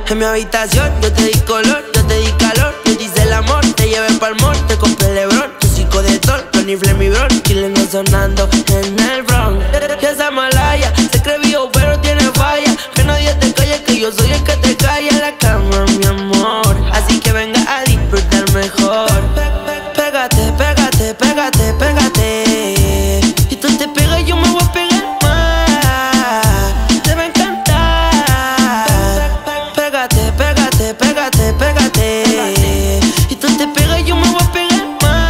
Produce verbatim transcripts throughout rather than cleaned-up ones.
En mi habitación yo te di color, yo te di calor, yo te hice el amor, te llevé pa'l mall, te compré el Lebron, tu psico de sol, Tony Flem y Bron, Chile no sonando en el Bronx. Y esa malaya se cree vivo pero tiene falla, que nadie te calle, que yo soy el que te calla en la cama, mi amor. Así que venga a disfrutar mejor. Pégate, pégate, pégate, pégate. Y tú te pegas y yo me voy a pegar más. Te va a encantar. Pégate, pégate, pégate, pégate. Y tú te pegas y yo me voy a pegar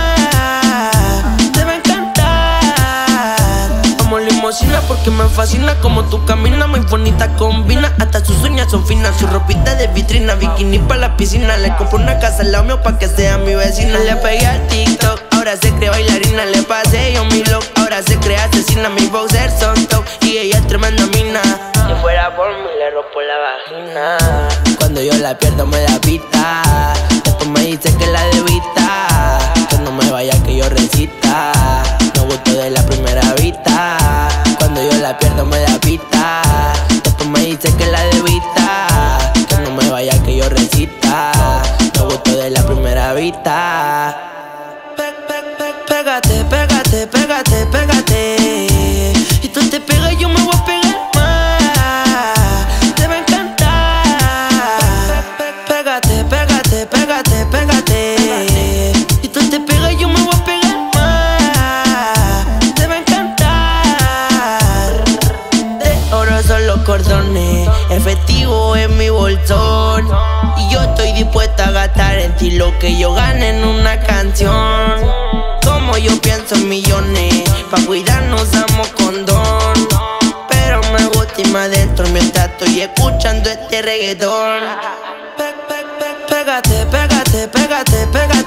más. Te va a encantar. Vamos limosina porque me fascina como tú caminas, muy bonita combina. Hasta sus uñas son finas, su ropita de vitrina, bikini pa' la piscina. Le compro una casa al lado mío pa' que sea mi vecina. Le pegué al TikTok, ahora se cree bailarina. Le pasé yo mi look, ahora se cree asesina. Mis boxers son top y ella es tremenda mina. Si fuera por mí le rompo la vagina. Cuando yo la pierdo me da pita, después me dice que la debita, que no me vaya que yo recita. No gusto de la primera vista. Cuando yo la pierdo me da pita, después me dice que la debita, que no me vaya que yo recita. No gusto de la primera vista. Pégate, pégate, pégate, pégate. Y tú te pegas y yo me voy a pegar más. Te va a encantar. Pégate, pégate, pégate, pégate. Y tú te pegas y yo me voy a pegar más. Te va a encantar. De oro son los cordones, efectivo en mi bolsón. Y yo estoy dispuesta a gastar en ti lo que yo gane en una canción. Como yo pienso en millones, pa' cuidarnos damos condón. Pero me gusta irme adentro mientras estoy escuchando este reggaetón. Pégate, pégate, pégate, pégate.